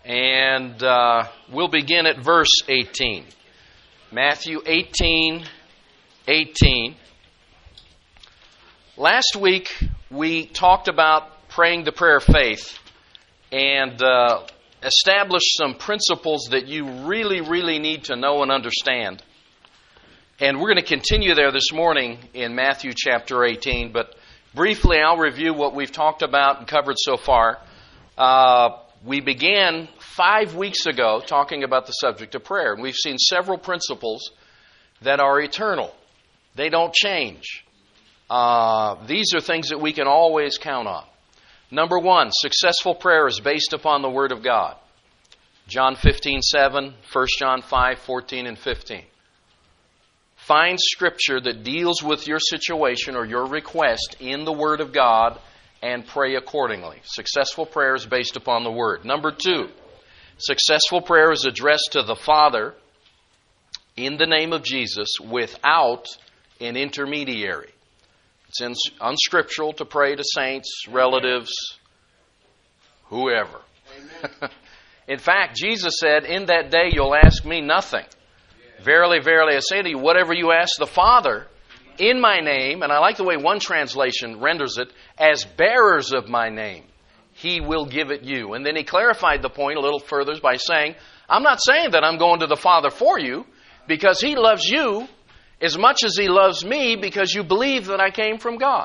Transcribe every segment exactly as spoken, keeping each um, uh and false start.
And uh, we'll begin at verse eighteen. Matthew eighteen, eighteen. Last week we talked about praying the prayer of faith and uh, established some principles that you really, really need to know and understand. And we're going to continue there this morning in Matthew chapter eighteen. But briefly, I'll review what we've talked about and covered so far. Uh, we began five weeks ago talking about the subject of prayer. And we've seen several principles that are eternal. They don't change. Uh, these are things that we can always count on. Number one, successful prayer is based upon the Word of God. John fifteen seven, First John five fourteen and fifteen. Find Scripture that deals with your situation or your request in the Word of God and pray accordingly. Successful prayer is based upon the Word. Number two, successful prayer is addressed to the Father in the name of Jesus without an intermediary. It's unscriptural to pray to saints, relatives, whoever. In fact, Jesus said, "In that day you'll ask me nothing. Verily, verily, I say to you, whatever you ask the Father in my name," and I like the way one translation renders it, "as bearers of my name, He will give it you." And then He clarified the point a little further by saying, I'm not saying that I'm going to the Father for you, because He loves you as much as He loves me, because you believe that I came from God.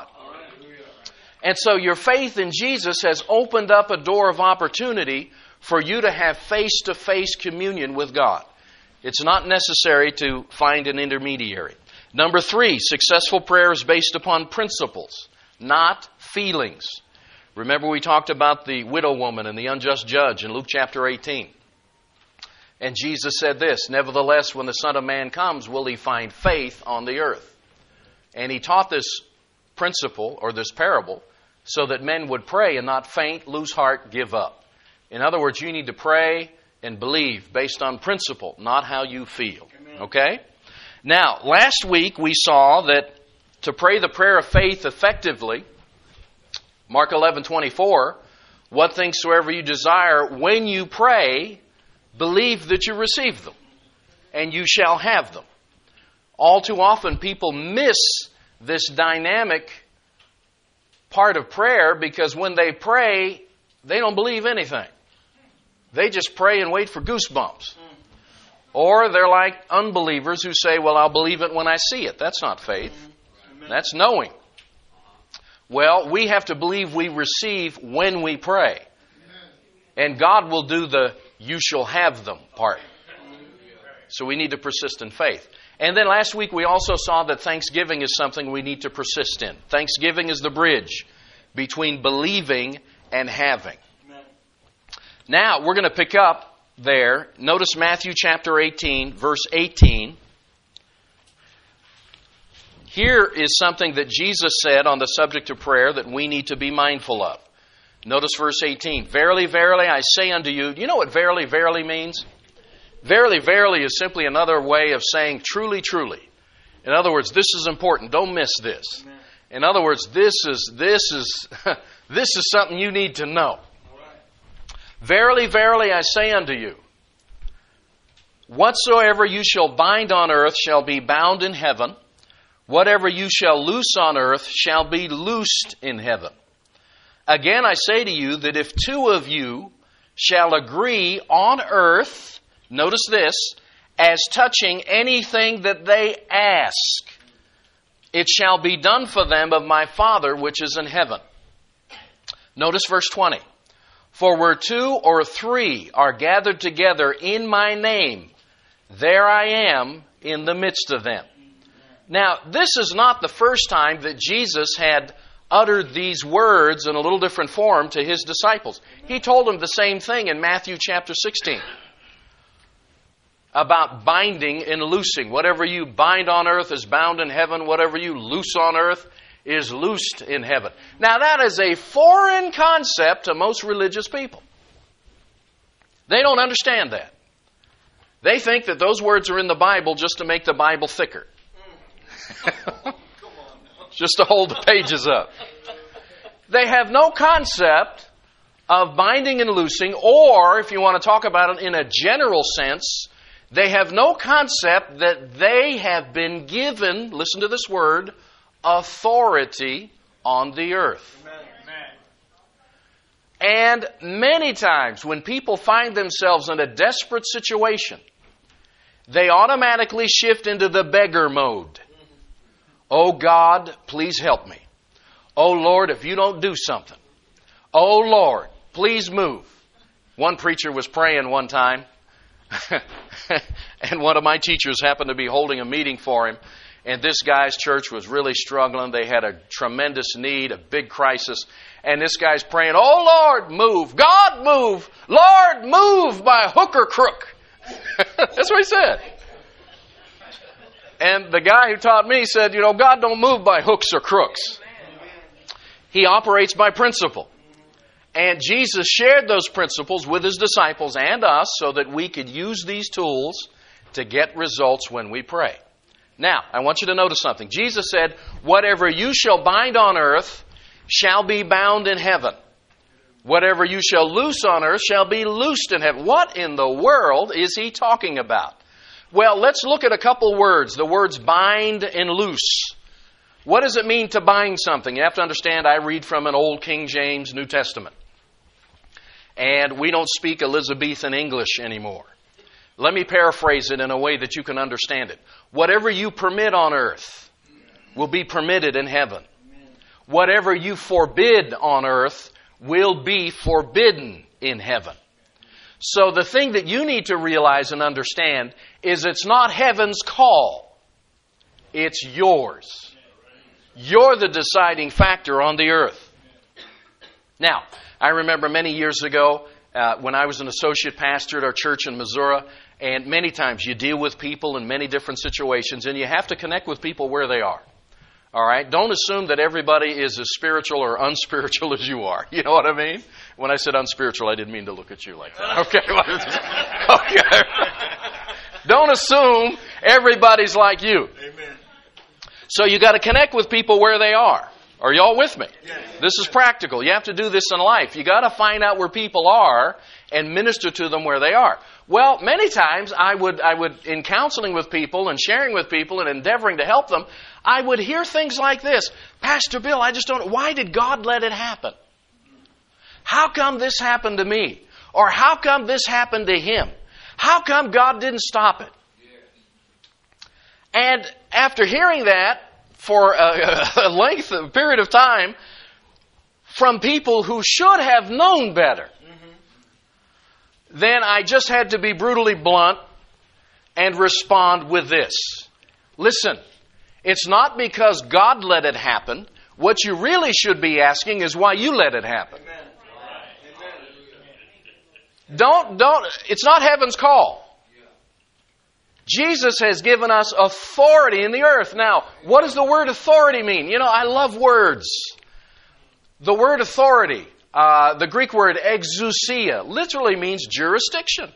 And so your faith in Jesus has opened up a door of opportunity for you to have face-to-face communion with God. It's not necessary to find an intermediary. Number three, successful prayer is based upon principles, not feelings. Remember we talked about the widow woman and the unjust judge in Luke chapter eighteen. And Jesus said this, "Nevertheless, when the Son of Man comes, will He find faith on the earth?" And He taught this principle, or this parable, so that men would pray and not faint, lose heart, give up. In other words, you need to pray and believe based on principle, not how you feel. Amen. Okay? Now, last week we saw that to pray the prayer of faith effectively, Mark eleven twenty-four, what things soever you desire, when you pray, believe that you receive them, and you shall have them. All too often people miss this dynamic part of prayer because when they pray, they don't believe anything. They just pray and wait for goosebumps. Or they're like unbelievers who say, well, I'll believe it when I see it. That's not faith. That's knowing. Well, we have to believe we receive when we pray. And God will do the you shall have them part. So we need to persist in faith. And then last week we also saw that thanksgiving is something we need to persist in. Thanksgiving is the bridge between believing and having. Now, we're going to pick up there. Notice Matthew chapter eighteen, verse eighteen. Here is something that Jesus said on the subject of prayer that we need to be mindful of. Notice verse eighteen. "Verily, verily, I say unto you," you know what verily, verily means? Verily, verily is simply another way of saying truly, truly. In other words, this is important. Don't miss this. In other words, this is this is this is something you need to know. "Verily, verily, I say unto you, whatsoever you shall bind on earth shall be bound in heaven. Whatever you shall loose on earth shall be loosed in heaven. Again, I say to you that if two of you shall agree on earth," notice this, "as touching anything that they ask, it shall be done for them of my Father which is in heaven." Notice verse twenty. "For where two or three are gathered together in my name, there I am in the midst of them." Now, this is not the first time that Jesus had uttered these words in a little different form to His disciples. He told them the same thing in Matthew chapter sixteen about binding and loosing. Whatever you bind on earth is bound in heaven. Whatever you loose on earth is loosed in heaven. Now, that is a foreign concept to most religious people. They don't understand that. They think that those words are in the Bible just to make the Bible thicker. Just to hold the pages up. They have no concept of binding and loosing, or if you want to talk about it in a general sense, they have no concept that they have been given, listen to this word, authority on the earth. Amen. And many times when people find themselves in a desperate situation, they automatically shift into the beggar mode. Oh God, please help me. Oh Lord, if you don't do something. Oh Lord, please move. One preacher was praying one time, and one of my teachers happened to be holding a meeting for him, and this guy's church was really struggling. They had a tremendous need, a big crisis, and this guy's praying, oh Lord, move. God, move. Lord, move by hook or crook. That's what he said. And the guy who taught me said, you know, God don't move by hooks or crooks. He operates by principle. And Jesus shared those principles with His disciples and us so that we could use these tools to get results when we pray. Now, I want you to notice something. Jesus said, whatever you shall bind on earth shall be bound in heaven. Whatever you shall loose on earth shall be loosed in heaven. What in the world is He talking about? Well, let's look at a couple words. The words bind and loose. What does it mean to bind something? You have to understand, I read from an old King James New Testament. And we don't speak Elizabethan English anymore. Let me paraphrase it in a way that you can understand it. Whatever you permit on earth will be permitted in heaven. Whatever you forbid on earth will be forbidden in heaven. So the thing that you need to realize and understand is it's not heaven's call. It's yours. You're the deciding factor on the earth. Now, I remember many years ago uh, when I was an associate pastor at our church in Missouri, and many times you deal with people in many different situations, and you have to connect with people where they are. All right? Don't assume that everybody is as spiritual or unspiritual as you are. You know what I mean? When I said unspiritual, I didn't mean to look at you like that. Okay. Okay. Don't assume everybody's like you. Amen. So you got to connect with people where they are. Are y'all with me? Yes. This is practical. You have to do this in life. You got to find out where people are and minister to them where they are. Well, many times I would, I would, in counseling with people and sharing with people and endeavoring to help them, I would hear things like this. Pastor Bill, I just don't, why did God let it happen? How come this happened to me? Or how come this happened to him? How come God didn't stop it? And after hearing that for a, a length, a period of time, from people who should have known better, mm-hmm. then I just had to be brutally blunt and respond with this. Listen, it's not because God let it happen. What you really should be asking is why you let it happen. Amen. Don't, don't, it's not heaven's call. Jesus has given us authority in the earth. Now, what does the word authority mean? You know, I love words. The word authority, uh, the Greek word exousia, literally means jurisdiction.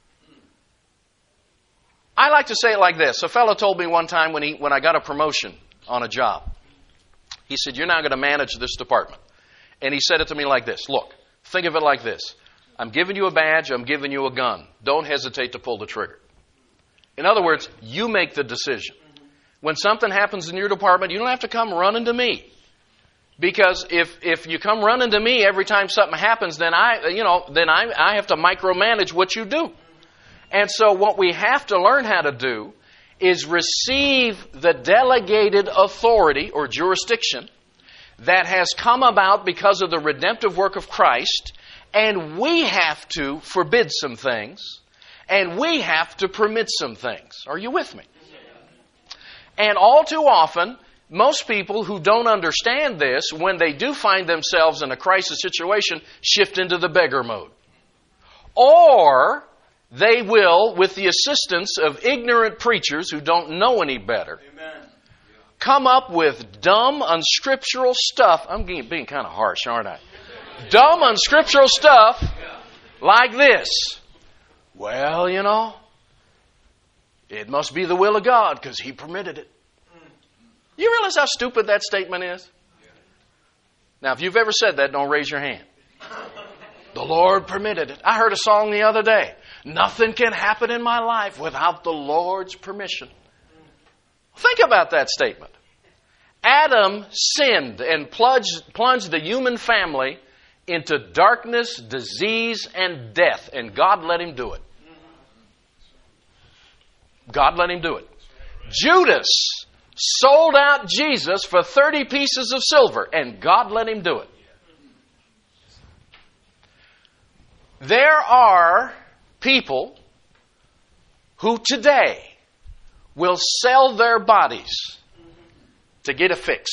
I like to say it like this. A fellow told me one time when he when I got a promotion on a job, he said, you're now going to manage this department. And he said it to me like this. Look, think of it like this. I'm giving you a badge. I'm giving you a gun. Don't hesitate to pull the trigger. In other words, you make the decision. When something happens in your department, you don't have to come running to me. Because if, if you come running to me every time something happens, then I, you know, then I, I have to micromanage what you do. And so what we have to learn how to do is receive the delegated authority or jurisdiction that has come about because of the redemptive work of Christ, and we have to forbid some things. And we have to permit some things. Are you with me? And all too often, most people who don't understand this, when they do find themselves in a crisis situation, shift into the beggar mode. Or they will, with the assistance of ignorant preachers who don't know any better, Amen. Come up with dumb, unscriptural stuff. I'm being, being kind of harsh, aren't I? Dumb, unscriptural stuff like this. Well, you know, it must be the will of God because He permitted it. You realize how stupid that statement is? Now, if you've ever said that, don't raise your hand. The Lord permitted it. I heard a song the other day. Nothing can happen in my life without the Lord's permission. Think about that statement. Adam sinned and plunged, plunged the human family into darkness, disease, and death. And God let him do it. God let him do it. Judas sold out Jesus for thirty pieces of silver, and God let him do it. There are people who today will sell their bodies to get a fix.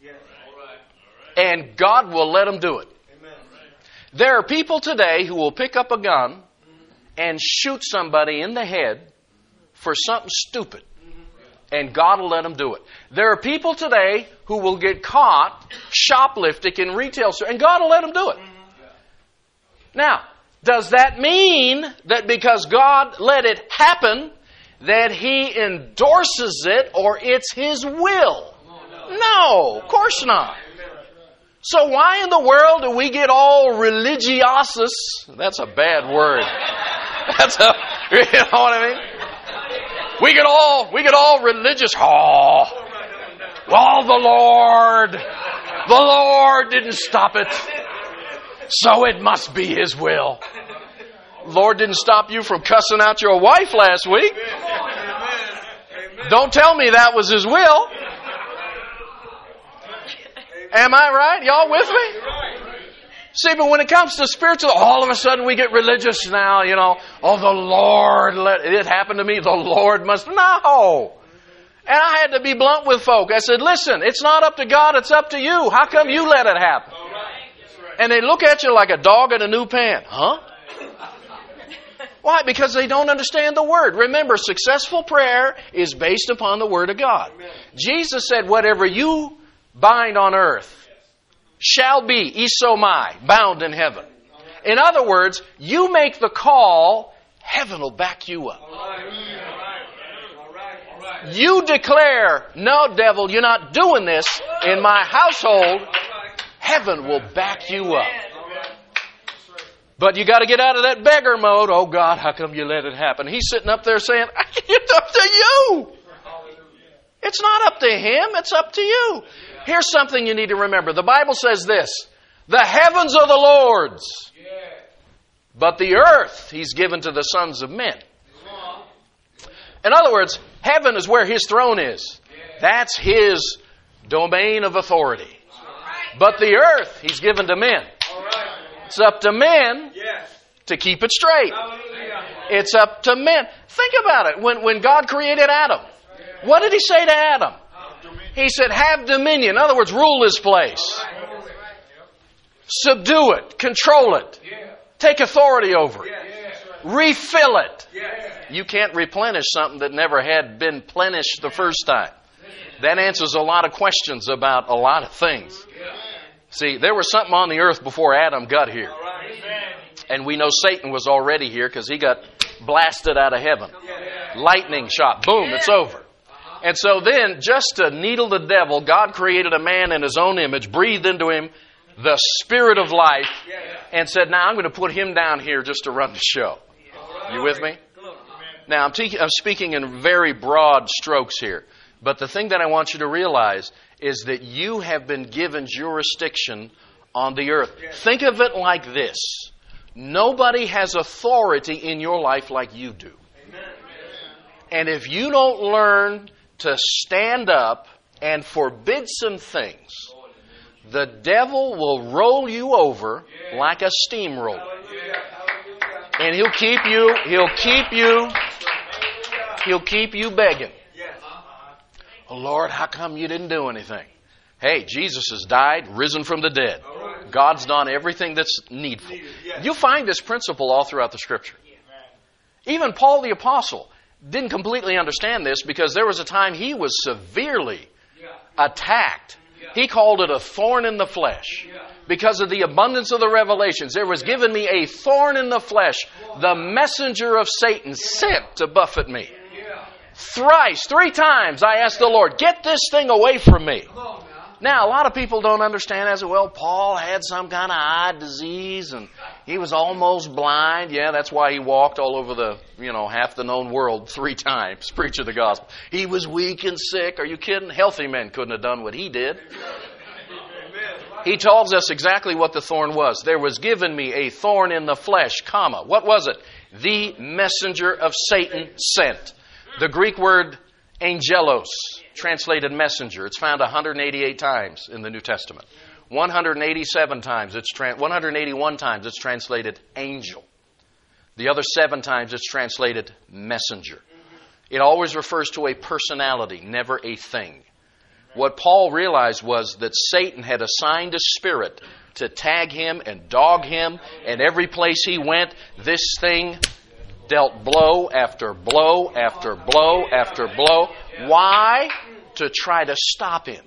And God will let them do it. There are people today who will pick up a gun and shoot somebody in the head for something stupid. And God will let them do it. There are people today who will get caught shoplifting in retail stores, and God will let them do it. Now, does that mean that because God let it happen, that He endorses it or it's His will? No, of course not. So why in the world do we get all religiosious? That's a bad word. That's a, you know what I mean? We get all, we get all religious. Oh, well, the Lord, the Lord didn't stop it, so it must be His will. Lord didn't stop you from cussing out your wife last week. Don't tell me that was His will. Am I right? Y'all with me? See, but when it comes to spiritual, all of a sudden we get religious now, you know. Oh, the Lord, let it happen to me. The Lord must. No. And I had to be blunt with folk. I said, listen, it's not up to God, it's up to you. How come you let it happen? And they look at you like a dog in a new pan. Huh? Why? Because they don't understand the Word. Remember, successful prayer is based upon the Word of God. Jesus said, whatever you bind on earth shall be, isomai, bound in heaven. In other words, you make the call, heaven will back you up. You declare, no, devil, you're not doing this in my household, heaven will back you up. But you got to get out of that beggar mode. Oh God, how come you let it happen? He's sitting up there saying, it's up to you. It's not up to Him, it's up to you. Here's something you need to remember. The Bible says this, the heavens are the Lord's, but the earth He's given to the sons of men. In other words, heaven is where His throne is. That's His domain of authority. But the earth He's given to men. It's up to men to keep it straight. It's up to men. Think about it. When, when God created Adam, what did He say to Adam? He said, have dominion. In other words, rule this place. Subdue it. Control it. Take authority over it. Refill it. You can't replenish something that never had been plenished the first time. That answers a lot of questions about a lot of things. See, there was something on the earth before Adam got here. And we know Satan was already here because he got blasted out of heaven. Lightning shot. Boom, it's over. And so then, just to needle the devil, God created a man in His own image, breathed into him the spirit of life, and said, now I'm going to put him down here just to run the show. You with me? Now, I'm, te- I'm speaking in very broad strokes here. But the thing that I want you to realize is that you have been given jurisdiction on the earth. Think of it like this. Nobody has authority in your life like you do. And if you don't learn to stand up and forbid some things, the devil will roll you over like a steamroller. And he'll keep you, he'll keep you, he'll keep you begging. Oh Lord, how come you didn't do anything? Hey, Jesus has died, risen from the dead. God's done everything that's needful. You find this principle all throughout the Scripture. Even Paul the Apostle didn't completely understand this because there was a time he was severely attacked. He called it a thorn in the flesh. Because of the abundance of the revelations, there was given me a thorn in the flesh, the messenger of Satan sent to buffet me. Thrice, three times I asked the Lord, get this thing away from me. Now, a lot of people don't understand as well. Paul had some kind of eye disease and he was almost blind. Yeah, that's why he walked all over the, you know, half the known world three times preaching the gospel. He was weak and sick. Are you kidding? Healthy men couldn't have done what he did. He tells us exactly what the thorn was. There was given me a thorn in the flesh, comma. What was it? The messenger of Satan sent. The Greek word angelos, translated messenger. It's found one hundred eighty-eight times in the New Testament. one hundred eighty-seven times, it's tra- one hundred eighty-one times it's translated angel. The other seven times it's translated messenger. It always refers to a personality, never a thing. What Paul realized was that Satan had assigned a spirit to tag him and dog him, and every place he went, this thing dealt blow after blow after blow after blow. Why? To try to stop him.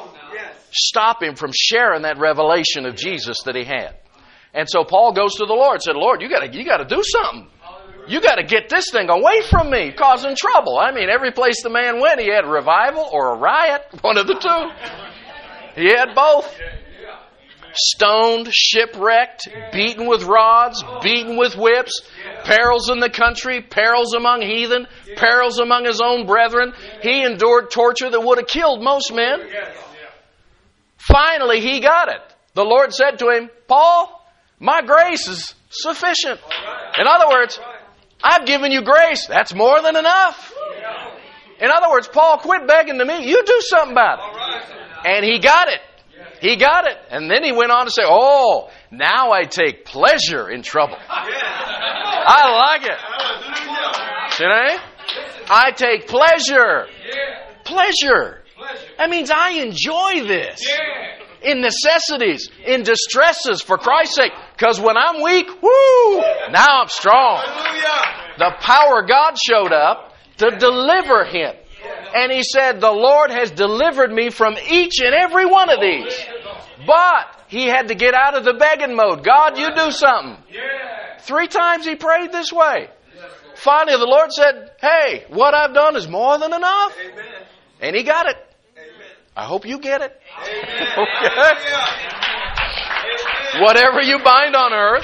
Stop him from sharing that revelation of Jesus that he had. And so Paul goes to the Lord and said, Lord, you gotta, you gotta do something. You gotta get this thing away from me, causing trouble. I mean, every place the man went, he had a revival or a riot, one of the two. He had both. Stoned, shipwrecked, beaten with rods, beaten with whips, perils in the country, perils among heathen, perils among his own brethren. He endured torture that would have killed most men. Finally, he got it. The Lord said to him, Paul, my grace is sufficient. In other words, I've given you grace. That's more than enough. In other words, Paul, quit begging to me. You do something about it. And he got it. He got it. And then he went on to say, oh, now I take pleasure in trouble. I like it. You know? I take pleasure. Pleasure. That means I enjoy this. In necessities, in distresses, for Christ's sake. Because when I'm weak, whoo, now I'm strong. The power of God showed up to deliver him. And he said, the Lord has delivered me from each and every one of these. But he had to get out of the begging mode. God, you do something. Three times he prayed this way. Finally, the Lord said, hey, what I've done is more than enough. And he got it. I hope you get it. Okay. Whatever you bind on earth,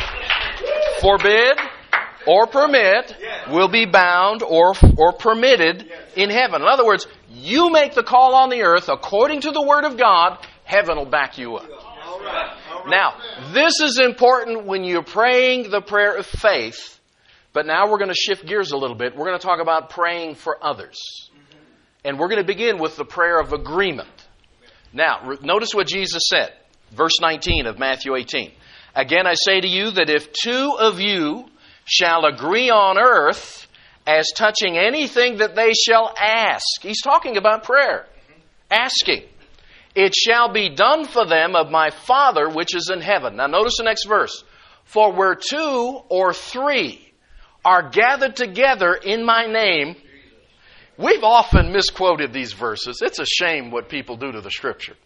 forbid or permit, will be bound or, or permitted in heaven. In other words, you make the call on the earth according to the Word of God, heaven will back you up. Now, this is important when you're praying the prayer of faith, but now we're going to shift gears a little bit. We're going to talk about praying for others. And we're going to begin with the prayer of agreement. Now, re- notice what Jesus said. Verse nineteen of Matthew eighteen. Again, I say to you that if two of you shall agree on earth as touching anything that they shall ask. He's talking about prayer. Asking. It shall be done for them of my Father which is in heaven. Now notice the next verse. For where two or three are gathered together in my name. We've often misquoted these verses. It's a shame what people do to the Scripture.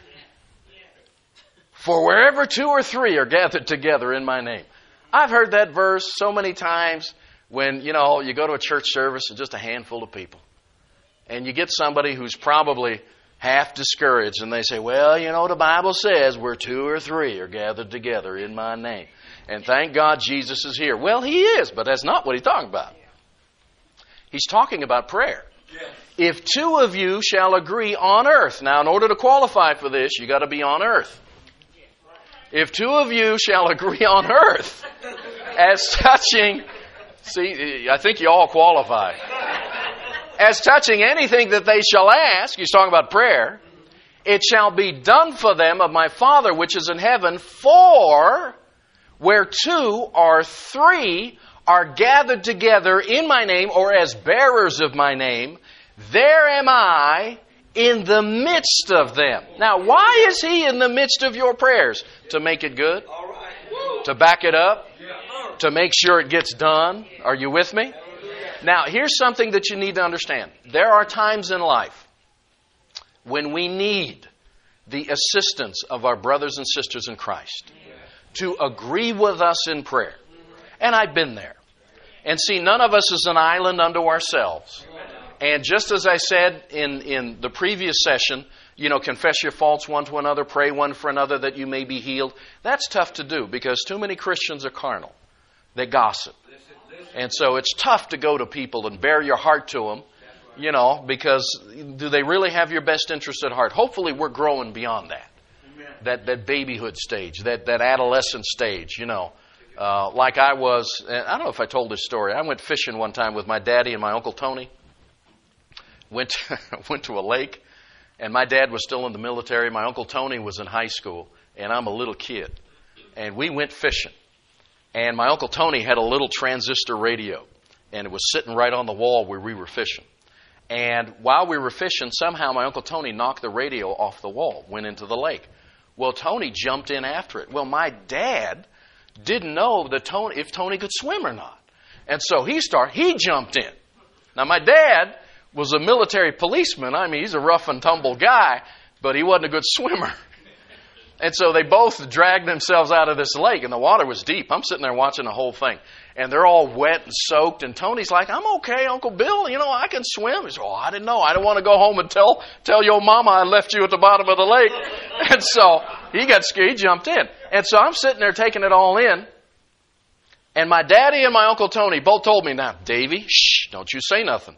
For wherever two or three are gathered together in my name. I've heard that verse so many times when, you know, you go to a church service and just a handful of people. And you get somebody who's probably half discouraged and they say, well, you know, the Bible says where two or three are gathered together in my name. And thank God Jesus is here. Well, He is, but that's not what He's talking about. He's talking about prayer. If two of you shall agree on earth. Now, in order to qualify for this, you got to be on earth. If two of you shall agree on earth as touching, see, I think you all qualify. As touching anything that they shall ask, he's talking about prayer, it shall be done for them of my Father which is in heaven, for where two or three are gathered together in my name, or as bearers of my name, there am I in the midst of them. Now, why is He in the midst of your prayers? To make it good? To back it up? To make sure it gets done? Are you with me? Now, here's something that you need to understand. There are times in life when we need the assistance of our brothers and sisters in Christ to agree with us in prayer. And I've been there. And see, none of us is an island unto ourselves. And just as I said in, in the previous session, you know, confess your faults one to another, pray one for another that you may be healed. That's tough to do because too many Christians are carnal. They gossip. And so it's tough to go to people and bare your heart to them, you know, because do they really have your best interest at heart? Hopefully we're growing beyond that. That that babyhood stage, that, that adolescent stage, you know. Uh, like I was, and I don't know if I told this story. I went fishing one time with my daddy and my Uncle Tony. Went to, went to a lake, and my dad was still in the military. My Uncle Tony was in high school, and I'm a little kid. And we went fishing. And my Uncle Tony had a little transistor radio, and it was sitting right on the wall where we were fishing. And while we were fishing, somehow my Uncle Tony knocked the radio off the wall, went into the lake. Well, Tony jumped in after it. Well, my dad didn't know that Tony, if Tony could swim or not. And so he started, he jumped in. Now, my dad was a military policeman. I mean, he's a rough and tumble guy, but he wasn't a good swimmer. And so they both dragged themselves out of this lake, and the water was deep. I'm sitting there watching the whole thing. And they're all wet and soaked, and Tony's like, I'm okay, Uncle Bill, you know, I can swim. He said, oh, I didn't know. I didn't want to go home and tell tell your mama I left you at the bottom of the lake. And so he got scared, he jumped in. And so I'm sitting there taking it all in, and my daddy and my Uncle Tony both told me, now, Davy, shh, don't you say nothing.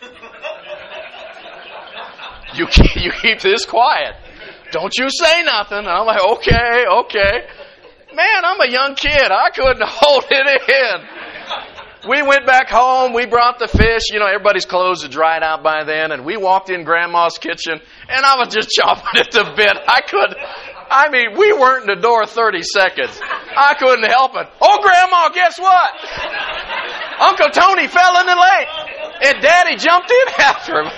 You keep, you keep this quiet. Don't you say nothing. And I'm like, okay, okay. Man, I'm a young kid. I couldn't hold it in. We went back home. We brought the fish. You know, everybody's clothes had dried out by then. And we walked in Grandma's kitchen, and I was just chomping at the bit. I couldn't. I mean, we weren't in the door thirty seconds. I couldn't help it. Oh, Grandma, guess what? Uncle Tony fell in the lake, and Daddy jumped in after him.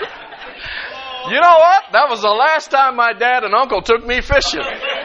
You know what? That was the last time my dad and uncle took me fishing.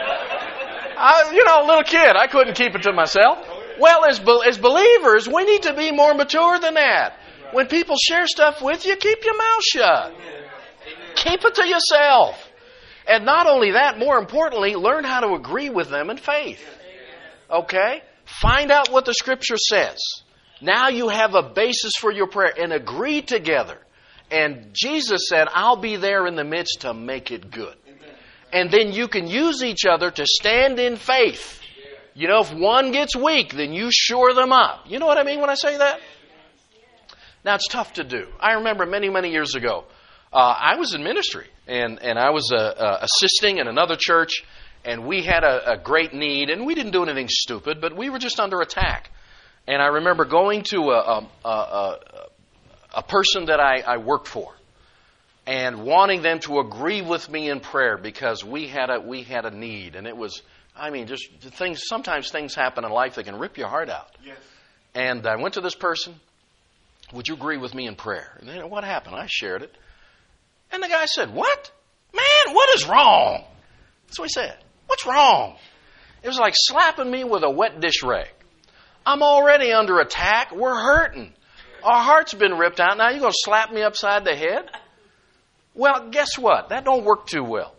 I, you know, a little kid, I couldn't keep it to myself. Well, as, as believers, we need to be more mature than that. When people share stuff with you, keep your mouth shut. Keep it to yourself. And not only that, more importantly, learn how to agree with them in faith. Okay? Find out what the Scripture says. Now you have a basis for your prayer and agree together. And Jesus said, I'll be there in the midst to make it good. And then you can use each other to stand in faith. You know, if one gets weak, then you shore them up. You know what I mean when I say that? Now, it's tough to do. I remember many, many years ago, uh, I was in ministry, and, and I was uh, uh, assisting in another church, and we had a, a great need, and we didn't do anything stupid, but we were just under attack. And I remember going to a, a, a, a person that I, I worked for, and wanting them to agree with me in prayer because we had a we had a need, and it was, I mean, just things. Sometimes things happen in life that can rip your heart out. Yes. And I went to this person. Would you agree with me in prayer? And then what happened? I shared it, and the guy said, "What, man? What is wrong?" That's what he said. What's wrong? It was like slapping me with a wet dish rag. I'm already under attack. We're hurting. Our heart's been ripped out. Now you're going to slap me upside the head? Well, guess what? That don't work too well.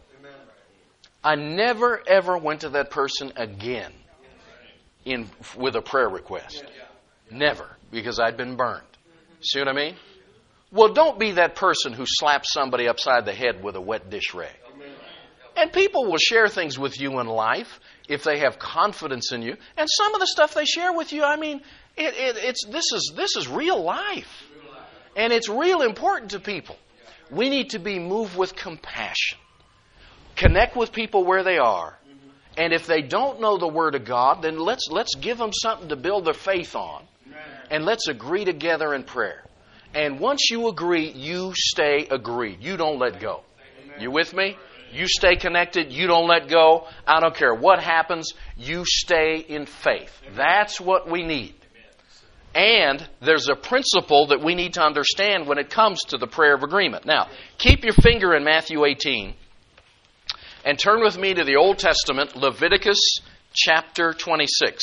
I never, ever went to that person again in with a prayer request. Never, because I'd been burned. See what I mean? Well, don't be that person who slaps somebody upside the head with a wet dish rag. And people will share things with you in life if they have confidence in you. And some of the stuff they share with you, I mean, it, it, it's this is this is real life. And it's real important to people. We need to be moved with compassion. Connect with people where they are. And if they don't know the Word of God, then let's let's give them something to build their faith on. And let's agree together in prayer. And once you agree, you stay agreed. You don't let go. You with me? You stay connected. You don't let go. I don't care what happens. You stay in faith. That's what we need. And there's a principle that we need to understand when it comes to the prayer of agreement. Now, keep your finger in Matthew eighteen and turn with me to the Old Testament, Leviticus chapter twenty-six.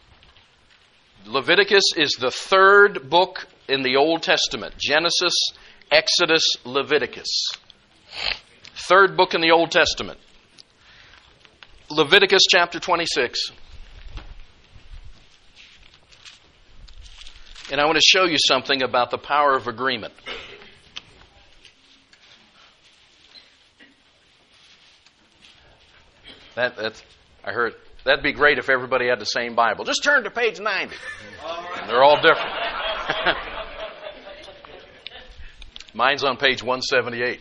Leviticus is the third book in the Old Testament. Genesis, Exodus, Leviticus. Third book in the Old Testament. Leviticus chapter twenty-six. And I want to show you something about the power of agreement. That, that's, I heard, that'd be great if everybody had the same Bible. Just turn to page ninety. And they're all different. Mine's on page one seventy-eight.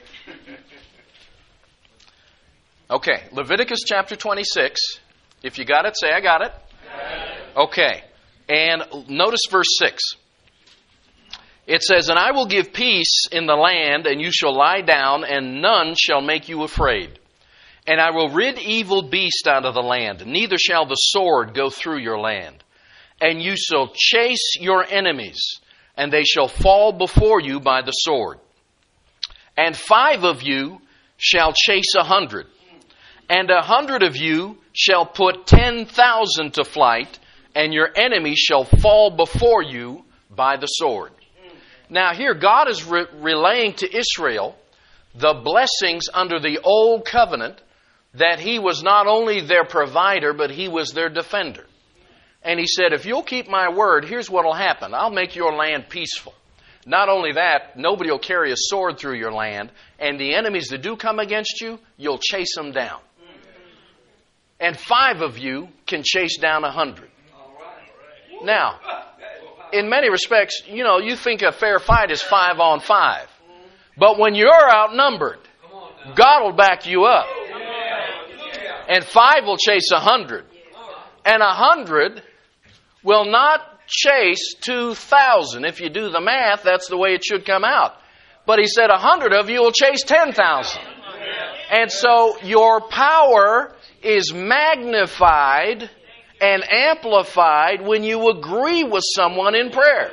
Okay, Leviticus chapter twenty-six. If you got it, say, I got it. Okay, and notice verse six. It says, and I will give peace in the land, and you shall lie down, and none shall make you afraid. And I will rid evil beast out of the land, neither shall the sword go through your land. And you shall chase your enemies, and they shall fall before you by the sword. And five of you shall chase a hundred, and a hundred of you shall put ten thousand to flight, and your enemy shall fall before you by the sword. Now here, God is re- relaying to Israel the blessings under the old covenant, that He was not only their provider, but He was their defender. And He said, if you'll keep my word, here's what will happen. I'll make your land peaceful. Not only that, nobody will carry a sword through your land, and the enemies that do come against you, you'll chase them down. And five of you can chase down a hundred. Now, in many respects, you know, you think a fair fight is five on five. But when you're outnumbered, God will back you up. And five will chase a hundred. And a hundred will not chase two thousand. If you do the math, that's the way it should come out. But He said a hundred of you will chase ten thousand. And so your power is magnified and amplified when you agree with someone in prayer.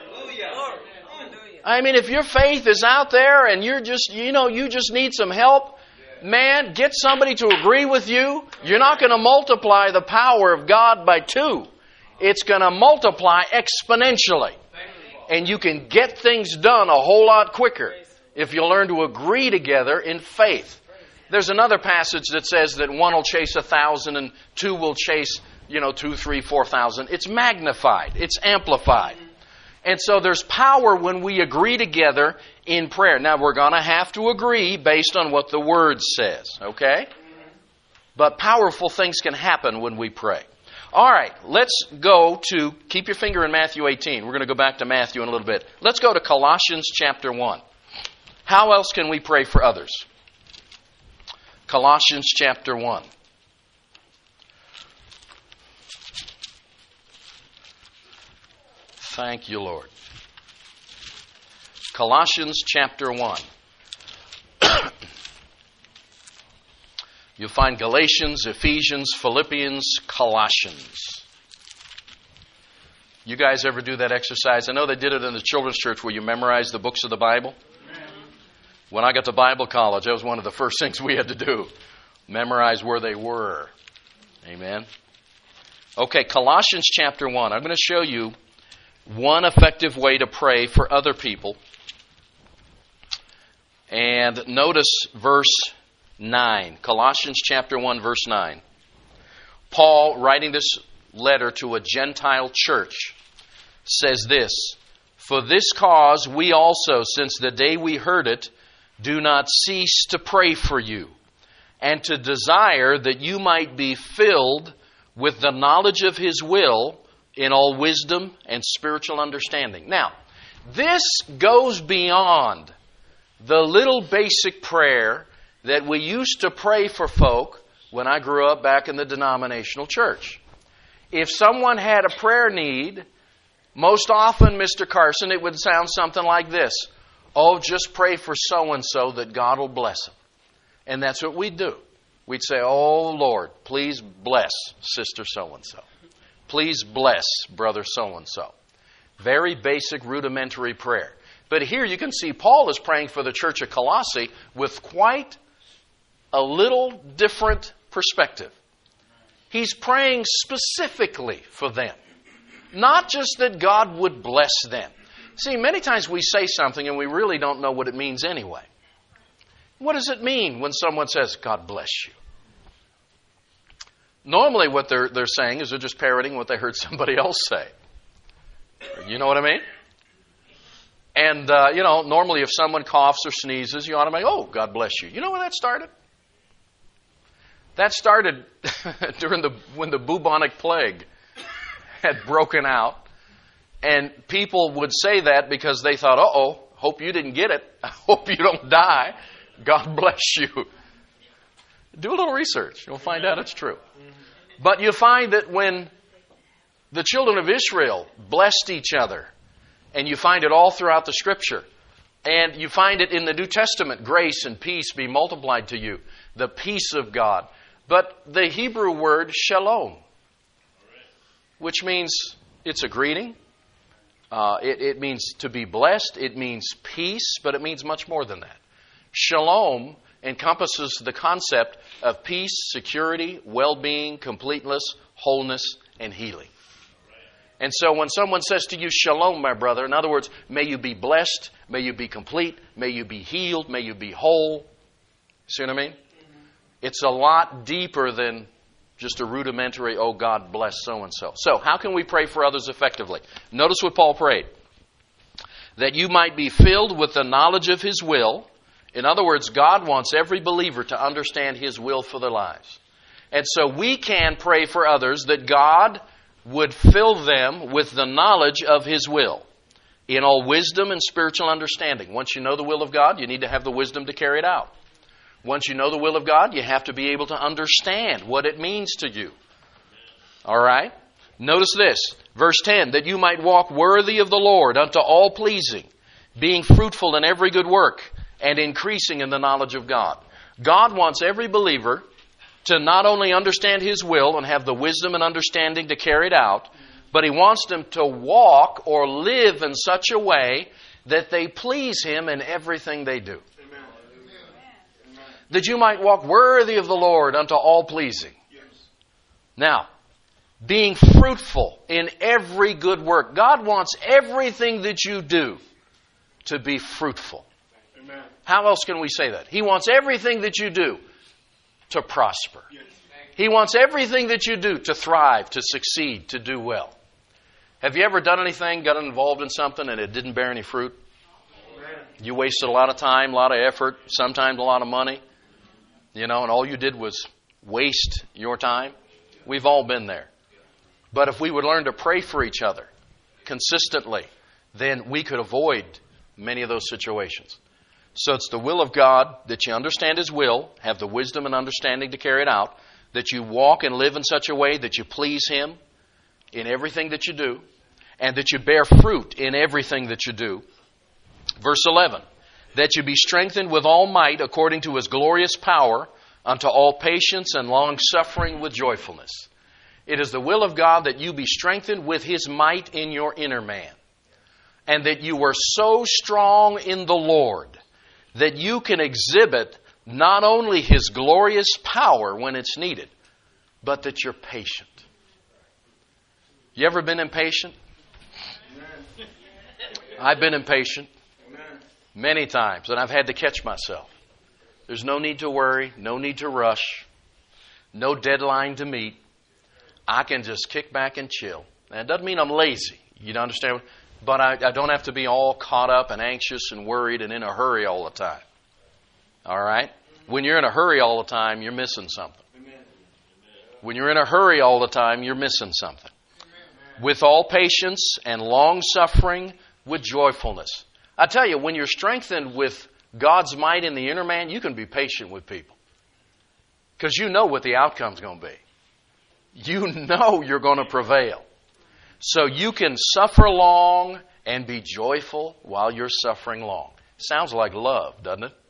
I mean, if your faith is out there and you're just, you know, you just need some help, man, get somebody to agree with you. You're not going to multiply the power of God by two. It's going to multiply exponentially. And you can get things done a whole lot quicker if you learn to agree together in faith. There's another passage that says that one will chase a thousand and two will chase, you know, two, three, four thousand. It's magnified. It's amplified. And so there's power when we agree together in prayer. Now, we're going to have to agree based on what the Word says, okay? But powerful things can happen when we pray. All right, let's go to, keep your finger in Matthew eighteen. We're going to go back to Matthew in a little bit. Let's go to Colossians chapter one. How else can we pray for others? Colossians chapter one. Thank you, Lord. Colossians chapter one. You'll find Galatians, Ephesians, Philippians, Colossians. You guys ever do that exercise? I know they did it in the children's church where you memorize the books of the Bible. When I got to Bible college, that was one of the first things we had to do. Memorize where they were. Amen. Okay, Colossians chapter one. I'm going to show you one effective way to pray for other people. And notice verse nine. Colossians chapter one, verse nine. Paul, writing this letter to a Gentile church, says this, "For this cause we also, since the day we heard it, do not cease to pray for you, and to desire that you might be filled with the knowledge of His will in all wisdom and spiritual understanding." Now, this goes beyond the little basic prayer that we used to pray for folk when I grew up back in the denominational church. If someone had a prayer need, most often, Mister Carson, it would sound something like this. Oh, just pray for so-and-so that God will bless him. And that's what we'd do. We'd say, oh, Lord, please bless Sister so-and-so. Please bless Brother so-and-so. Very basic, rudimentary prayer. But here you can see Paul is praying for the church of Colossae with quite a little different perspective. He's praying specifically for them. Not just that God would bless them. See, many times we say something and we really don't know what it means anyway. What does it mean when someone says, God bless you? Normally what they're, they're saying is they're just parroting what they heard somebody else say. You know what I mean? And, uh, you know, normally if someone coughs or sneezes, you ought to make, oh, God bless you. You know where that started? That started during the when the bubonic plague had broken out. And people would say that because they thought, uh-oh, hope you didn't get it. I hope you don't die. God bless you. Do a little research. You'll find out it's true. But you find that when the children of Israel blessed each other, and you find it all throughout the Scripture, and you find it in the New Testament, grace and peace be multiplied to you, the peace of God. But the Hebrew word shalom, which means it's a greeting. Uh, it, it means to be blessed. It means peace, but it means much more than that. Shalom encompasses the concept of peace, security, well-being, completeness, wholeness, and healing. And so when someone says to you, shalom, my brother, in other words, may you be blessed, may you be complete, may you be healed, may you be whole. See what I mean? Mm-hmm. It's a lot deeper than just a rudimentary, oh, God bless so-and-so. So how can we pray for others effectively? Notice what Paul prayed. That you might be filled with the knowledge of His will. In other words, God wants every believer to understand His will for their lives. And so we can pray for others that God would fill them with the knowledge of His will in all wisdom and spiritual understanding. Once you know the will of God, you need to have the wisdom to carry it out. Once you know the will of God, you have to be able to understand what it means to you. All right? Notice this, verse ten, that you might walk worthy of the Lord unto all pleasing, being fruitful in every good work, and increasing in the knowledge of God. God wants every believer to not only understand His will and have the wisdom and understanding to carry it out, but He wants them to walk or live in such a way that they please Him in everything they do. Amen. That you might walk worthy of the Lord unto all pleasing. Yes. Now, being fruitful in every good work. God wants everything that you do to be fruitful. Amen. How else can we say that? He wants everything that you do to prosper. Yes. He wants everything that you do to thrive, to succeed, to do well. Have you ever done anything, got involved in something, and it didn't bear any fruit? Amen. You wasted a lot of time, a lot of effort, sometimes a lot of money, you know, and all you did was waste your time. We've all been there. But if we would learn to pray for each other consistently, then we could avoid many of those situations. So it's the will of God that you understand His will, have the wisdom and understanding to carry it out, that you walk and live in such a way that you please Him in everything that you do, and that you bear fruit in everything that you do. Verse eleven, that you be strengthened with all might according to His glorious power unto all patience and long-suffering with joyfulness. It is the will of God that you be strengthened with His might in your inner man, and that you are so strong in the Lord that you can exhibit not only His glorious power when it's needed, but that you're patient. You ever been impatient? Amen. I've been impatient Amen. Many times, and I've had to catch myself. There's no need to worry, no need to rush, no deadline to meet. I can just kick back and chill. Now, it doesn't mean I'm lazy. You understand? But I, I don't have to be all caught up and anxious and worried and in a hurry all the time. All right? When you're in a hurry all the time, you're missing something. When you're in a hurry all the time, you're missing something. With all patience and long-suffering with joyfulness. I tell you, when you're strengthened with God's might in the inner man, you can be patient with people. Because you know what the outcome's going to be. You know you're going to prevail. So you can suffer long and be joyful while you're suffering long. Sounds like love, doesn't it?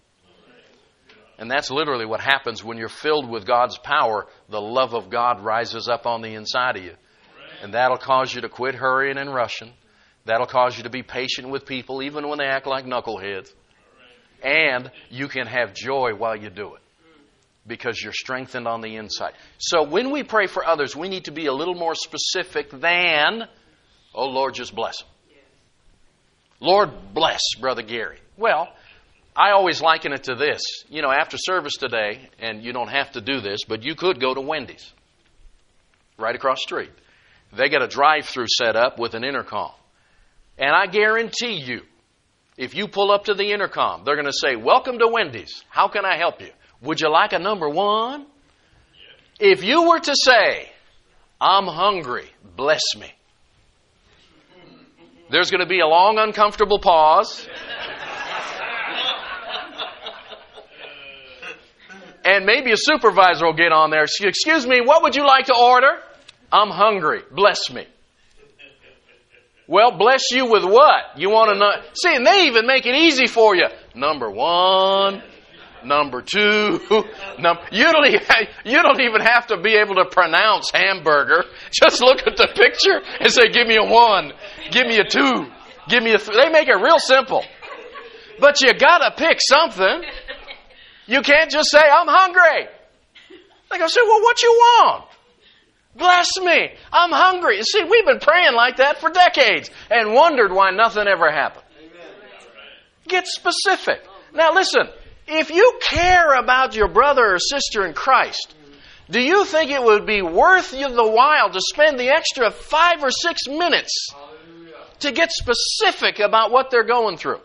And that's literally what happens when you're filled with God's power. The love of God rises up on the inside of you. And that'll cause you to quit hurrying and rushing. That'll cause you to be patient with people even when they act like knuckleheads. And you can have joy while you do it, because you're strengthened on the inside. So when we pray for others, we need to be a little more specific than, oh, Lord, just bless him. Lord, bless Brother Gary. Well, I always liken it to this. You know, after service today, and you don't have to do this, but you could go to Wendy's right across the street. They got a drive-through set up with an intercom. And I guarantee you, if you pull up to the intercom, they're going to say, welcome to Wendy's. How can I help you? Would you like a number one? If you were to say, I'm hungry, bless me, there's going to be a long, uncomfortable pause. And maybe a supervisor will get on there. Excuse me, what would you like to order? I'm hungry. Bless me. Well, bless you with what? You want to know? See, and they even make it easy for you. Number one, number two. Num- you don't even, you don't even have to be able to pronounce hamburger. Just look at the picture and say, give me a one, give me a two, give me a three. They make it real simple. But you got to pick something. You can't just say, I'm hungry. They go, say, well, what you want? Bless me. I'm hungry. You see, we've been praying like that for decades and wondered why nothing ever happened. Amen. Get specific. Now listen, if you care about your brother or sister in Christ, do you think it would be worth you the while to spend the extra five or six minutes to get specific about what they're going through?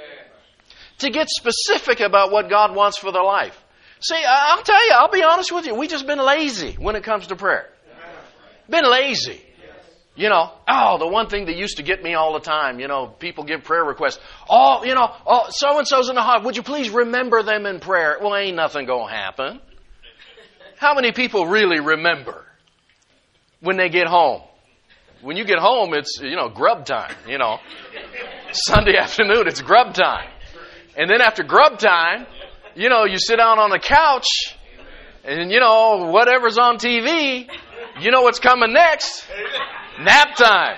To get specific about what God wants for their life. See, I'll tell you, I'll be honest with you, we've just been lazy when it comes to prayer. Been lazy. You know, oh, the one thing that used to get me all the time, you know, people give prayer requests. Oh, you know, oh, so-and-so's in the heart. Would you please remember them in prayer? Well, ain't nothing going to happen. How many people really remember when they get home? When you get home, it's, you know, grub time, you know. Sunday afternoon, it's grub time. And then after grub time, you know, you sit down on the couch and, you know, whatever's on T V, you know what's coming next? Nap time.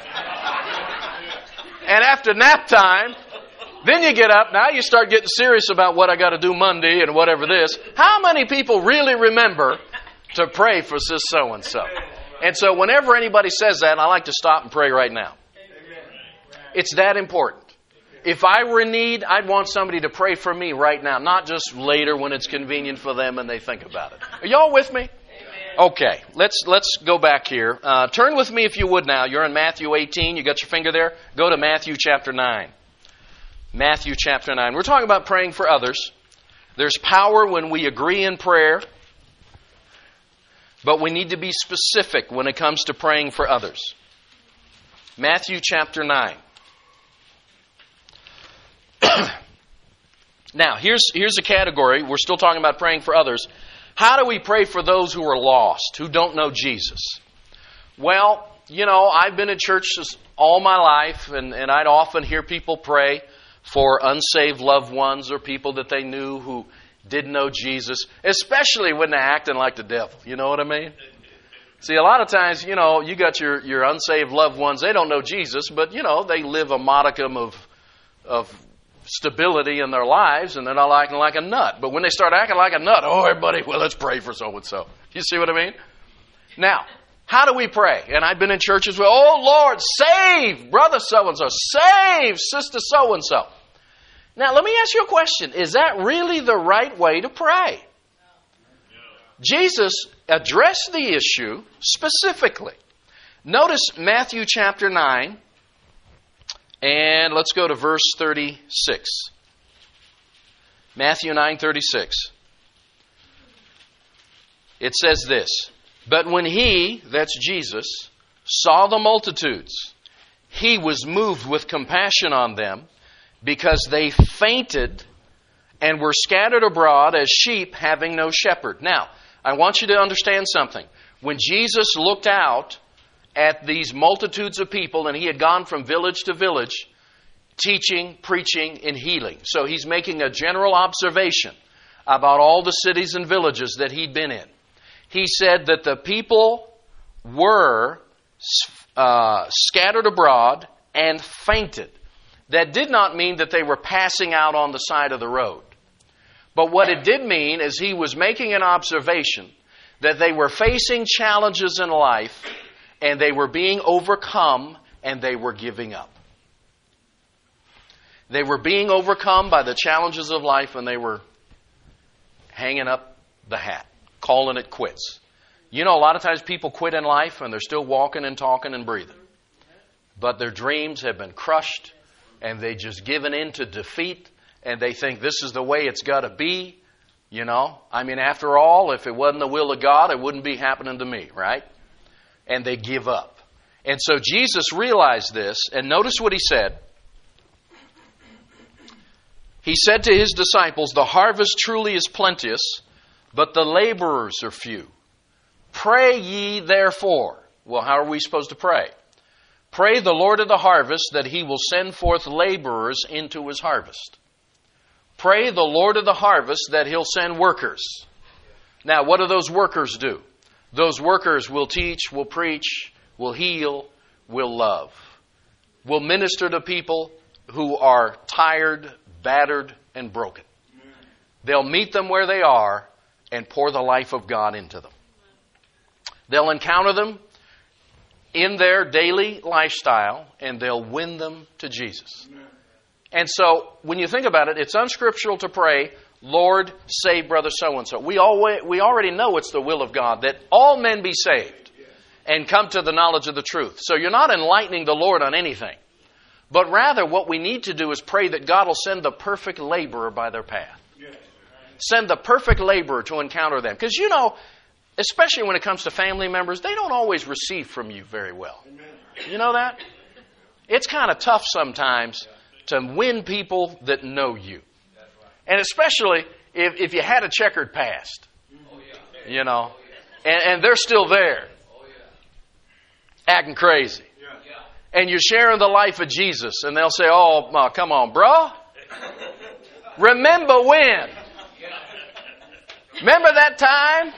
And after nap time, then you get up. Now you start getting serious about what I got to do Monday and whatever this. How many people really remember to pray for this so-and-so? And so whenever anybody says that, I like to stop and pray right now. It's that important. If I were in need, I'd want somebody to pray for me right now, not just later when it's convenient for them and they think about it. Are y'all with me? Amen. Okay, let's let's go back here. Uh, turn with me if you would now. You're in Matthew eighteen. You got your finger there? Go to Matthew chapter nine. Matthew chapter nine. We're talking about praying for others. There's power when we agree in prayer, but we need to be specific when it comes to praying for others. Matthew chapter nine. Now, here's here's a category. We're still talking about praying for others. How do we pray for those who are lost, who don't know Jesus? Well, you know, I've been in churches all my life, and, and I'd often hear people pray for unsaved loved ones or people that they knew who didn't know Jesus, especially when they're acting like the devil. You know what I mean? See, a lot of times, you know, you got your, your unsaved loved ones, they don't know Jesus, but, you know, they live a modicum of of stability in their lives, and they're not acting like a nut. But when they start acting like a nut, oh, everybody, well, let's pray for so-and-so. You see what I mean? Now, how do we pray? And I've been in churches where, oh, Lord, save brother so-and-so, save sister so-and-so. Now, let me ask you a question. Is that really the right way to pray? Jesus addressed the issue specifically. Notice Matthew chapter nine, and let's go to verse thirty-six. Matthew nine thirty-six. It says this, "But when he," that's Jesus, "saw the multitudes, he was moved with compassion on them, because they fainted and were scattered abroad as sheep having no shepherd." Now, I want you to understand something. When Jesus looked out at these multitudes of people, and he had gone from village to village, teaching, preaching, and healing. So he's making a general observation about all the cities and villages that he'd been in. He said that the people were uh, scattered abroad and fainted. That did not mean that they were passing out on the side of the road. But what it did mean is he was making an observation that they were facing challenges in life, and they were being overcome, and they were giving up. They were being overcome by the challenges of life, and they were hanging up the hat, calling it quits. You know, a lot of times people quit in life, and they're still walking and talking and breathing. But their dreams have been crushed, and they just given in to defeat, and they think this is the way it's got to be, You know, I mean, after all, if it wasn't the will of God, it wouldn't be happening to me, right? And they give up. And so Jesus realized this, and notice what he said. He said to his disciples, "The harvest truly is plenteous, but the laborers are few. Pray ye therefore." Well, how are we supposed to pray? "Pray the Lord of the harvest that he will send forth laborers into his harvest." Pray the Lord of the harvest that he'll send workers. Now, what do those workers do? Those workers will teach, will preach, will heal, will love. Will minister to people who are tired, battered, and broken. They'll meet them where they are and pour the life of God into them. They'll encounter them in their daily lifestyle, and they'll win them to Jesus. And so, when you think about it, it's unscriptural to pray, "Lord, save brother so-and-so." We, always, we already know it's the will of God that all men be saved and come to the knowledge of the truth. So you're not enlightening the Lord on anything. But rather, what we need to do is pray that God will send the perfect laborer by their path. Send the perfect laborer to encounter them. Because, you know, especially when it comes to family members, they don't always receive from you very well. You know that? It's kind of tough sometimes to win people that know you. And especially if, if you had a checkered past. You know. And, and they're still there. Acting crazy. And you're sharing the life of Jesus. And they'll say, "Oh, uh, come on, bro. Remember when? Remember that time?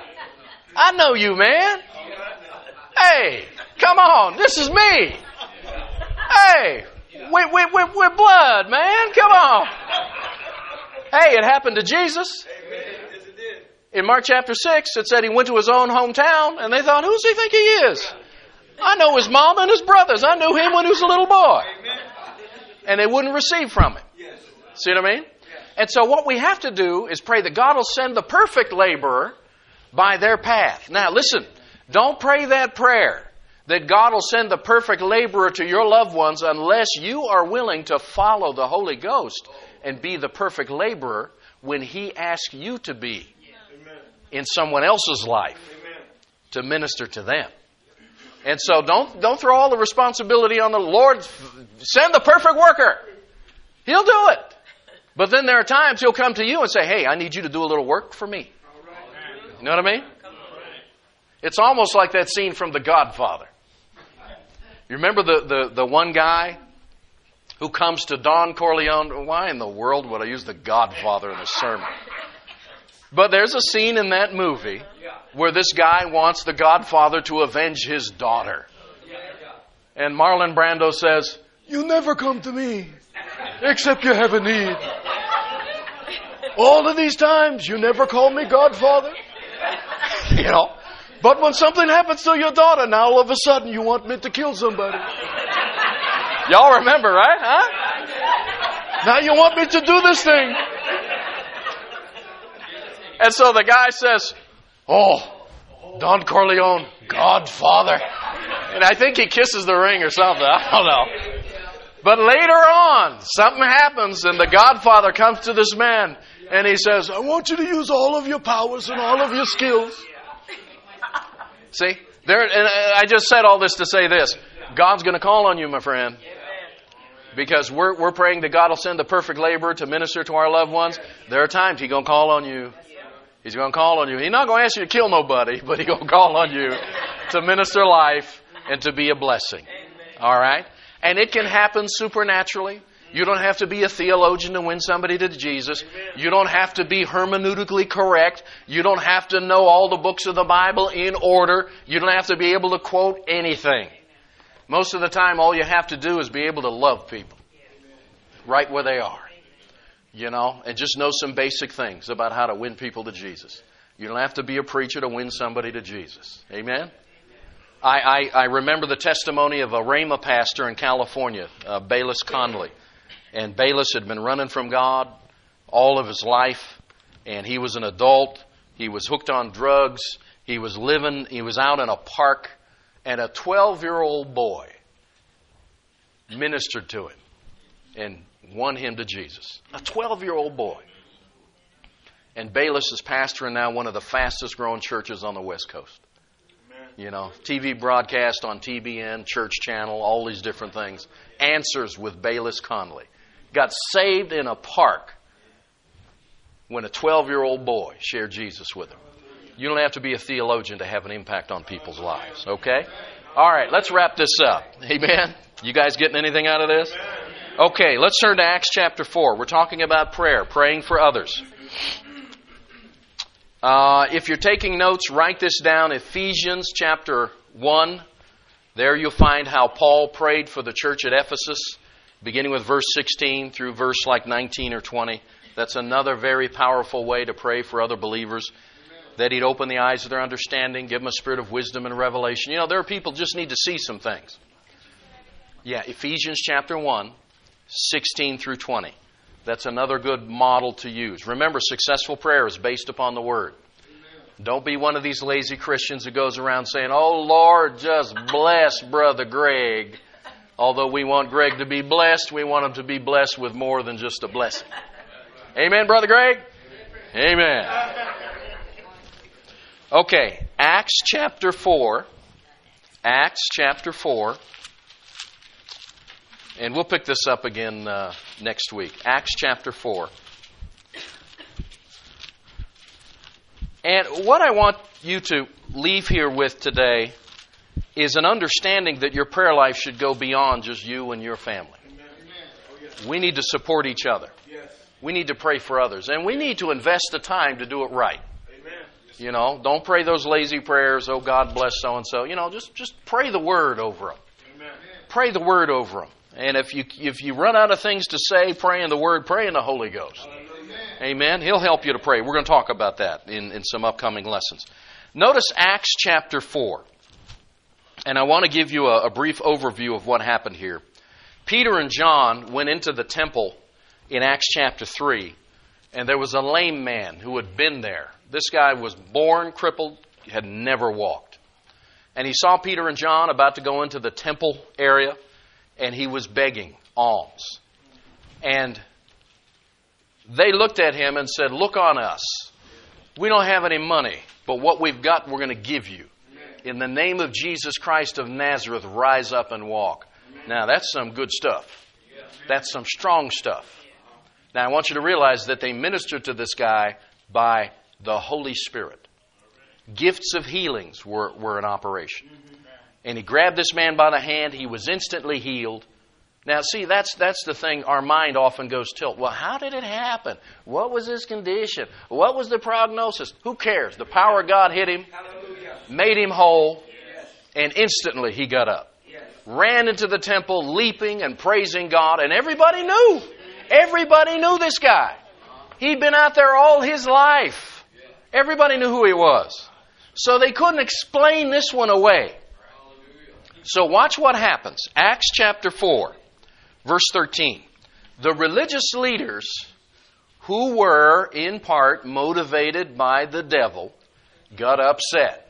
I know you, man. Hey, come on. This is me. Hey, we, we, we, we're blood, man. Come on." Hey, it happened to Jesus. In Mark chapter six, it said he went to his own hometown, and they thought, "Who's he think he is? I know his mom and his brothers. I knew him when he was a little boy." And they wouldn't receive from him. See what I mean? And so what we have to do is pray that God will send the perfect laborer by their path. Now listen, don't pray that prayer that God will send the perfect laborer to your loved ones unless you are willing to follow the Holy Ghost and be the perfect laborer when He asks you to be in someone else's life to minister to them. And so don't don't throw all the responsibility on the Lord. Send the perfect worker. He'll do it. But then there are times He'll come to you and say, "Hey, I need you to do a little work for me." You know what I mean? It's almost like that scene from The Godfather. You remember the, the, the one guy who comes to Don Corleone? Why in the world would I use The Godfather in a sermon? But there's a scene in that movie where this guy wants the Godfather to avenge his daughter. And Marlon Brando says, "You never come to me except you have a need. All of these times you never called me Godfather." You know, but when something happens to your daughter, now all of a sudden you want me to kill somebody. Y'all remember, right? Huh? Now you want me to do this thing. And so the guy says, "Oh, Don Corleone, Godfather." And I think he kisses the ring or something. I don't know. But later on, something happens and the Godfather comes to this man and he says, "I want you to use all of your powers and all of your skills." See? There, and I just said all this to say this. God's going to call on you, my friend. Because we're we're praying that God will send the perfect laborer to minister to our loved ones. There are times He's going to call on you. He's going to call on you. He's not going to ask you to kill nobody, but He's going to call on you to minister life and to be a blessing. All right? And it can happen supernaturally. You don't have to be a theologian to win somebody to Jesus. You don't have to be hermeneutically correct. You don't have to know all the books of the Bible in order. You don't have to be able to quote anything. Most of the time, all you have to do is be able to love people right where they are. You know, and just know some basic things about how to win people to Jesus. You don't have to be a preacher to win somebody to Jesus. Amen? I, I, I remember the testimony of a Rhema pastor in California, uh, Bayless Conley. And Bayless had been running from God all of his life. And he was an adult. He was hooked on drugs. He was living, he was out in a park. And a twelve-year-old boy ministered to him and won him to Jesus. A twelve-year-old boy. And Bayless is pastoring now one of the fastest growing churches on the West Coast. Amen. You know, T V broadcast on T B N, Church Channel, all these different things. Answers with Bayless Conley. Got saved in a park when a twelve-year-old boy shared Jesus with him. You don't have to be a theologian to have an impact on people's lives, okay? All right, let's wrap this up. Amen? You guys getting anything out of this? Okay, let's turn to Acts chapter four. We're talking about prayer, praying for others. Uh, if you're taking notes, write this down. Ephesians chapter one. There you'll find how Paul prayed for the church at Ephesus, beginning with verse sixteen through verse like nineteen or twenty. That's another very powerful way to pray for other believers. That He'd open the eyes of their understanding, give them a spirit of wisdom and revelation. You know, there are people just need to see some things. Yeah, Ephesians chapter one, sixteen through twenty. That's another good model to use. Remember, successful prayer is based upon the Word. Amen. Don't be one of these lazy Christians who goes around saying, "Oh, Lord, just bless Brother Greg." Although we want Greg to be blessed, we want him to be blessed with more than just a blessing. Amen, Brother Greg? Amen. Okay, Acts chapter four. Acts chapter four. And we'll pick this up again uh, next week. Acts chapter four. And what I want you to leave here with today is an understanding that your prayer life should go beyond just you and your family. We need to support each other. We need to pray for others. And we need to invest the time to do it right. You know, don't pray those lazy prayers, "Oh, God bless so-and-so." You know, just, just pray the Word over them. Amen. Pray the Word over them. And if you if you run out of things to say, pray in the Word, pray in the Holy Ghost. Amen. Amen. He'll help you to pray. We're going to talk about that in, in some upcoming lessons. Notice Acts chapter four. And I want to give you a, a brief overview of what happened here. Peter and John went into the temple in Acts chapter three. And there was a lame man who had been there. This guy was born crippled, had never walked. And he saw Peter and John about to go into the temple area, and he was begging alms. And they looked at him and said, "Look on us. We don't have any money, but what we've got we're going to give you. In the name of Jesus Christ of Nazareth, rise up and walk." Now, that's some good stuff. That's some strong stuff. Now, I want you to realize that they ministered to this guy by the Holy Spirit. Gifts of healings were, were in operation. And he grabbed this man by the hand. He was instantly healed. Now, see, that's that's the thing. Our mind often goes tilt. Well, how did it happen? What was his condition? What was the prognosis? Who cares? The power of God hit him, made him whole, and instantly he got up. Ran into the temple, leaping and praising God, and everybody knew. Everybody knew this guy. He'd been out there all his life. Everybody knew who he was. So they couldn't explain this one away. So watch what happens. Acts chapter four, verse thirteen. The religious leaders, who were in part motivated by the devil, got upset.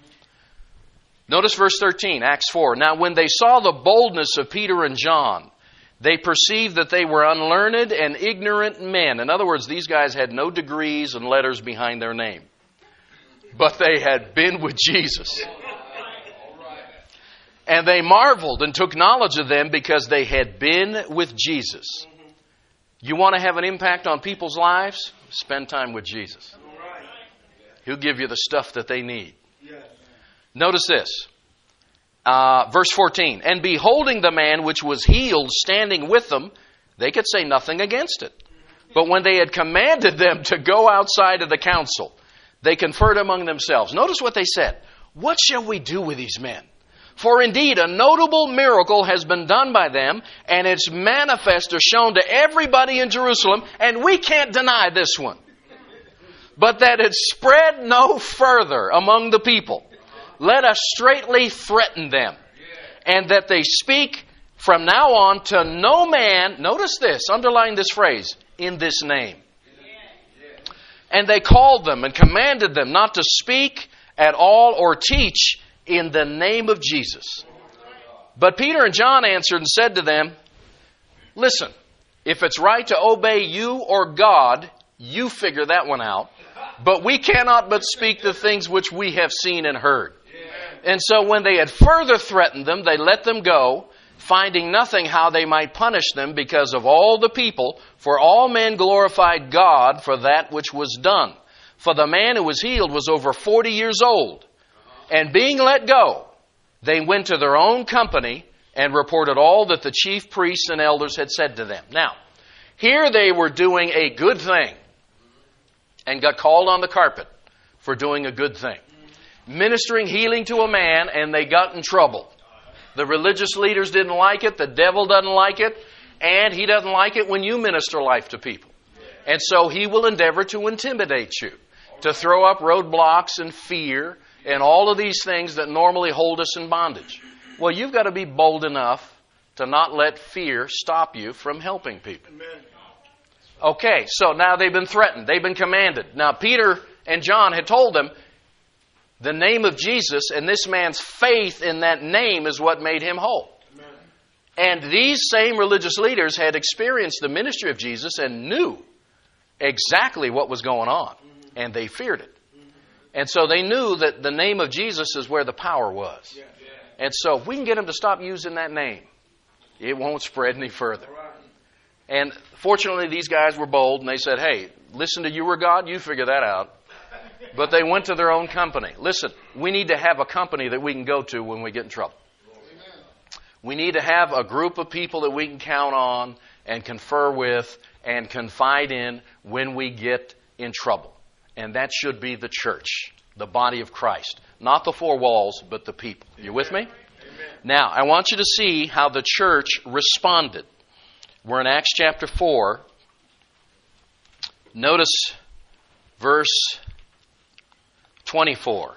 Notice verse thirteen, Acts four. Now when they saw the boldness of Peter and John, they perceived that they were unlearned and ignorant men. In other words, these guys had no degrees and letters behind their name. But they had been with Jesus. And they marveled and took knowledge of them because they had been with Jesus. You want to have an impact on people's lives? Spend time with Jesus. He'll give you the stuff that they need. Notice this. Uh, verse fourteen, and beholding the man which was healed standing with them, they could say nothing against it. But when they had commanded them to go outside of the council, they conferred among themselves. Notice what they said. What shall we do with these men? For indeed a notable miracle has been done by them, and it's manifest or shown to everybody in Jerusalem, and we can't deny this one. But that it spread no further among the people. Let us straightly threaten them, and that they speak from now on to no man, notice this, underline this phrase, in this name. And they called them and commanded them not to speak at all or teach in the name of Jesus. But Peter and John answered and said to them, listen, if it's right to obey you or God, You figure that one out. But we cannot but speak the things which we have seen and heard. And so when they had further threatened them, they let them go, finding nothing how they might punish them because of all the people. For all men glorified God for that which was done. For the man who was healed was over forty years old. And being let go, they went to their own company and reported all that the chief priests and elders had said to them. Now, here they were doing a good thing and got called on the carpet for doing a good thing. Ministering healing to a man, and they got in trouble. The religious leaders didn't like it. The devil doesn't like it. And he doesn't like it when you minister life to people. And so he will endeavor to intimidate you, to throw up roadblocks and fear and all of these things that normally hold us in bondage. Well, you've got to be bold enough to not let fear stop you from helping people. Okay, so now they've been threatened. They've been commanded. Now, Peter and John had told them the name of Jesus, and this man's faith in that name is what made him whole. And these same religious leaders had experienced the ministry of Jesus and knew exactly what was going on. And they feared it. And so they knew that the name of Jesus is where the power was. And so if we can get them to stop using that name, it won't spread any further. And fortunately, these guys were bold, and they said, hey, listen to you or God, you figure that out. But they went to their own company. Listen, we need to have a company that we can go to when we get in trouble. We need to have a group of people that we can count on and confer with and confide in when we get in trouble. And that should be the church, the body of Christ. Not the four walls, but the people. You with me? Amen. Now, I want you to see how the church responded. We're in Acts chapter four. Notice verse twenty-four.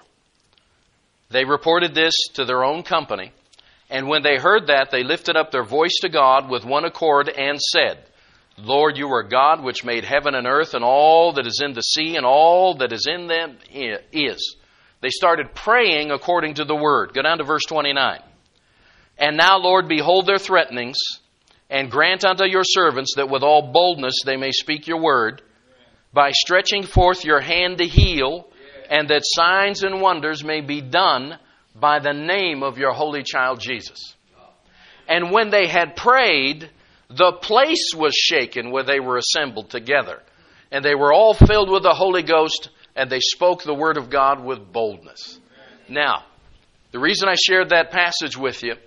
They reported this to their own company, and when they heard that, they lifted up their voice to God with one accord and said, Lord, you are God which made heaven and earth and all that is in the sea and all that is in them is. They started praying according to the word. Go down to verse twenty-nine. And now, Lord, behold their threatenings, and grant unto your servants that with all boldness they may speak your word, by stretching forth your hand to heal, and that signs and wonders may be done by the name of your holy child Jesus. And when they had prayed, the place was shaken where they were assembled together. And they were all filled with the Holy Ghost, and they spoke the word of God with boldness. Now, the reason I shared that passage with you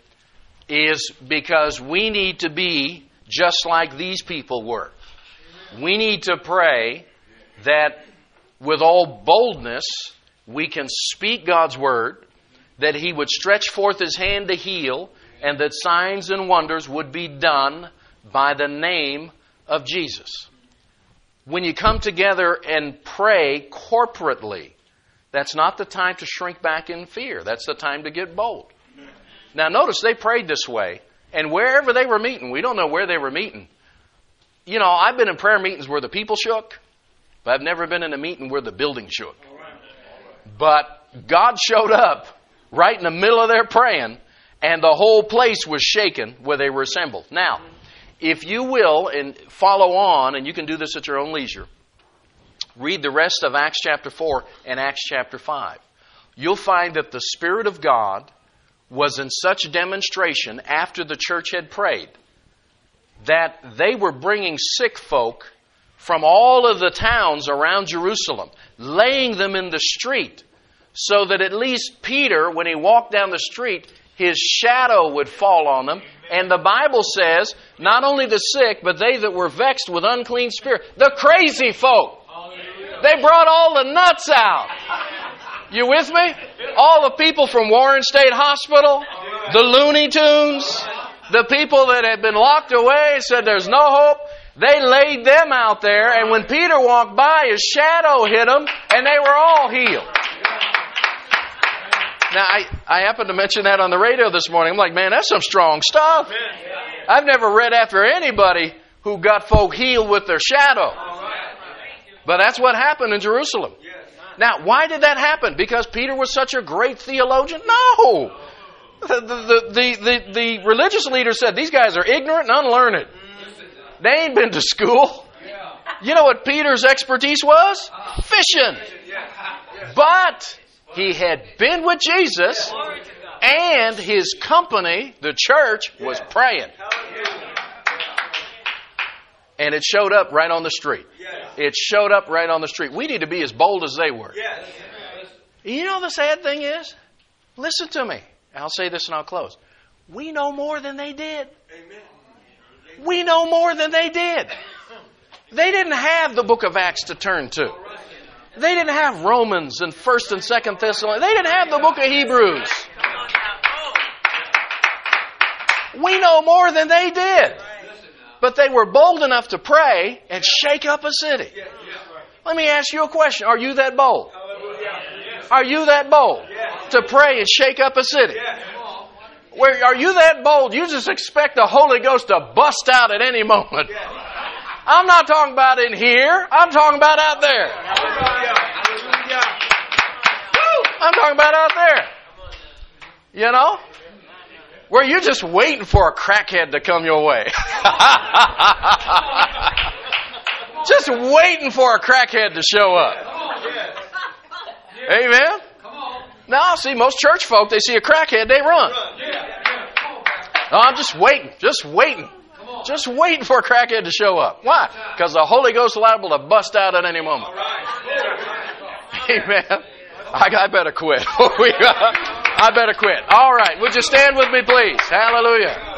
is because we need to be just like these people were. We need to pray that with all boldness we can speak God's word, that He would stretch forth His hand to heal, and that signs and wonders would be done by the name of Jesus. When you come together and pray corporately, that's not the time to shrink back in fear. That's the time to get bold. Now notice they prayed this way, and wherever they were meeting, we don't know where they were meeting. You know, I've been in prayer meetings where the people shook, but I've never been in a meeting where the building shook. But God showed up right in the middle of their praying, and the whole place was shaken where they were assembled. Now, if you will, and follow on, and you can do this at your own leisure, read the rest of Acts chapter four and Acts chapter five. You'll find that the Spirit of God was in such demonstration after the church had prayed that they were bringing sick folk from all of the towns around Jerusalem, laying them in the street, so that at least Peter, when he walked down the street, his shadow would fall on them. And the Bible says, not only the sick, but they that were vexed with unclean spirit, the crazy folk. Hallelujah. They brought all the nuts out. You with me? All the people from Warren State Hospital, the Looney Tunes, the people that had been locked away, said there's no hope. They laid them out there, and when Peter walked by, his shadow hit them, and they were all healed. Now, I, I happened to mention that on the radio this morning. I'm like, man, that's some strong stuff. I've never read after anybody who got folk healed with their shadow. But that's what happened in Jerusalem. Now, why did that happen? Because Peter was such a great theologian? No! The, the, the, the, the religious leaders said, these guys are ignorant and unlearned. They ain't been to school. You know what Peter's expertise was? Fishing. But he had been with Jesus, and his company, the church, was praying. And it showed up right on the street. It showed up right on the street. We need to be as bold as they were. You know the sad thing is? Listen to me. I'll say this and I'll close. We know more than they did. We know more than they did. They didn't have the book of Acts to turn to. They didn't have Romans and First and Second Thessalonians. They didn't have the book of Hebrews. We know more than they did. But they were bold enough to pray and shake up a city. Let me ask you a question. Are you that bold? Are you that bold to pray and shake up a city? Where are you that bold? You just expect the Holy Ghost to bust out at any moment. I'm not talking about in here. I'm talking about out there. I'm talking about out there. You know? Where you're just waiting for a crackhead to come your way. Just waiting for a crackhead to show up. Amen? Now, see, most church folk, they see a crackhead, they run. No, I'm just waiting, just waiting. Just waiting for a crackhead to show up. Why? Because the Holy Ghost is liable to bust out at any moment. Amen. I, I better quit. I better quit. All right. Would you stand with me, please? Hallelujah.